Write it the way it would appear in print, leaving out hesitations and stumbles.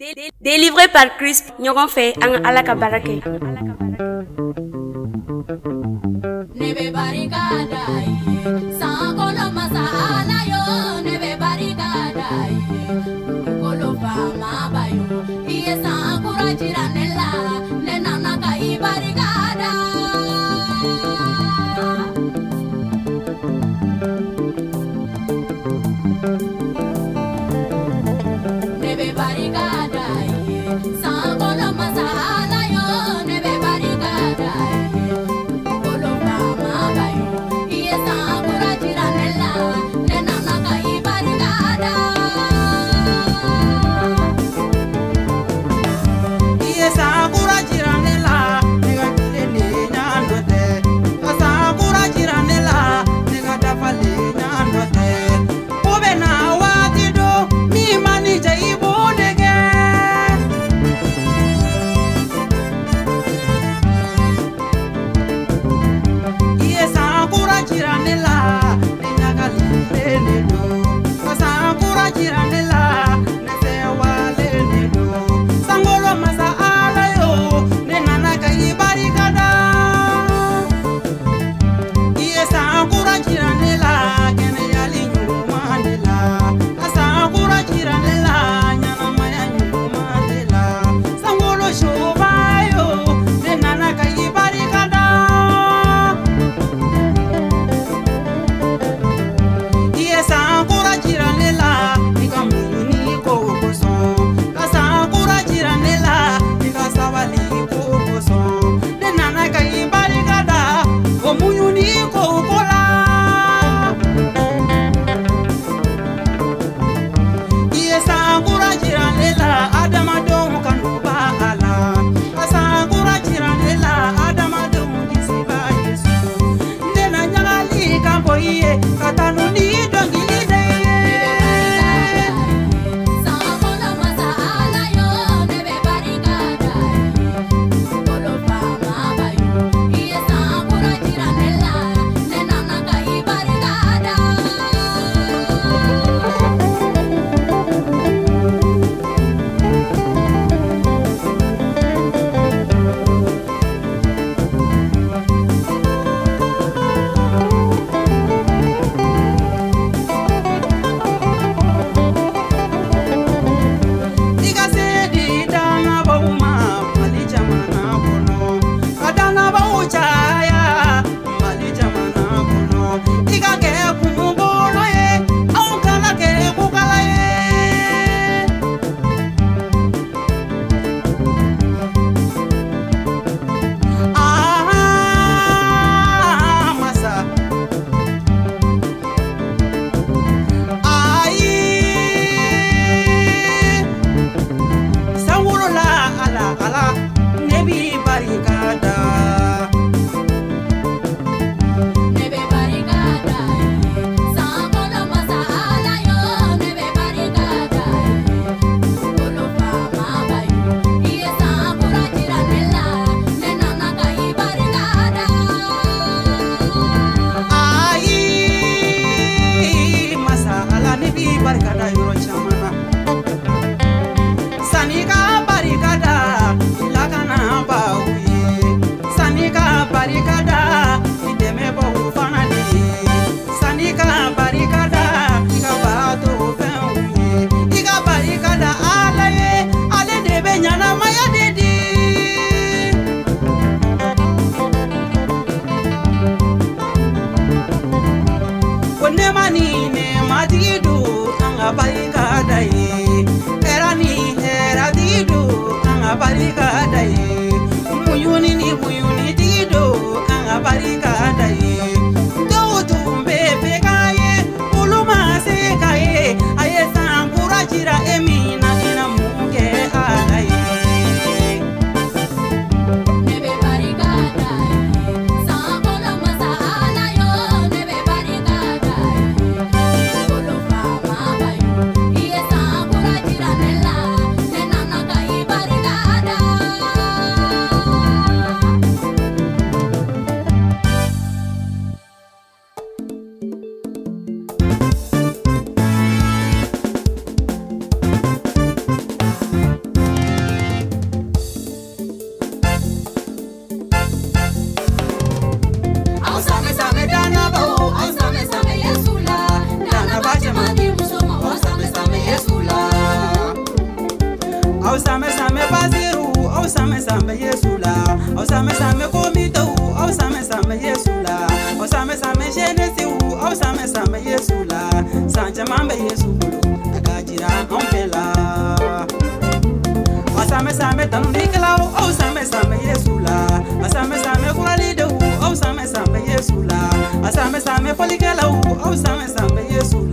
Délivré par Christ, ɲɔgɔn fɛ an ka Ala ka baara kɛ. Ne bɛ barika da i ye, san kɔnɔ masa Ala yo. Ne bɛ barika da i ye, dugukolo faamaba yo. I ye san kura jira ne la, ne nana ka i barika da. Ne bɛ barika da i ye, san kɔnɔ masa Ala yo. Ne bɛ barika da i ye, dugukolo faamaba yo. I ye san kura jira ne la, ne nana ka i barika da. I ye san kura jira ne la, ne ka tile ni ɲa nɔ tɛ. Ka san kura jira ne la, ne ka dafali ɲa nɔ tɛ. Ko bɛ na waati do min ma ni jɛ i b'o de kɛ. I ye san kura jira ne la, ne ɲagalilen de do. Ka san kura jira ne la, ne sewalen de do. Sangolo masa Ala yo, ne nana ka i barika da. I ye san kura jira ne la, kɛnɛyali ɲuman de la. Ka san kura jira ne la, ɲanamaya ɲuman de la. Sangolo suba yo, ne nana ka i barika da. I ye san kura jira ne la, i ka muɲuni ko kosɔn. Ka san kura jira ne la, i ka sabali ko kosɔn. Ne nana ka i barika da, o muɲuni ko ko la. I ye san kura jira ne la, adamadenw kanu b'a la. Ka san kura jira ne la, adamadenw kisi b'a Yesu. Ne na ɲagali ka bɔ i ye, ka tanu ni dɔnkili de ye. San kɔnɔ masa Ala yo. Ne bɛ barika da i ye, dugukolo faamaba yo. I ye san kura jira ne la, ne nana ka i barika da. I ka se di dangabaw ma Mali jamana kɔnɔ, ka dangabaw caya Mali jamana kɔnɔ. I ka kɛ kunbolo ye, anw kana kɛ kokala ye. Masa ayi sangolo la ala ala ne b'i barika da. Ne bɛ barika da i ye, san kɔnɔ masa Ala yo. Ne bɛ barika da i ye, dugukolo faamaba yo. I ye san kura jira ne la, ne nana ka i barika da. Ayi masa ala ne b'i barika da yɔrɔ caman na. Sani ka barika da lakana baw ye, sani ka barika da i dɛmɛbaw fana de ye, sani ka barika da i ka bato fɛnw ye. I ka barika da Ala ye, ale de bɛ ɲanamaya de di. Ko nɛɛma ni nɛɛmatigi don an ka barika da ye, hɛra ni hɛratigi don an ka barika da ye, muɲuni ni muɲunitigi don an ka barika da ye. Dɔw tun bɛ fɛ k'a ye, olu ma se k'a ye. A ye san kura jira e min na, i na mun kɛ Ala ye. Ne bɛ barika da i ye, san kɔnɔ masa Ala yo. Ne bɛ barika da i ye, dugukolo faamaba yo. I ye san kura jira ne la, ne nana ka i barika da. au same same basiru au same same yesula au same same komito au same same yesula au same same jenesi au same same yesula sanja mambe yesulu akajira ompela au same same tannikla au same same yesula au same same kulalido au same same yesula au same same polikela au same same yesula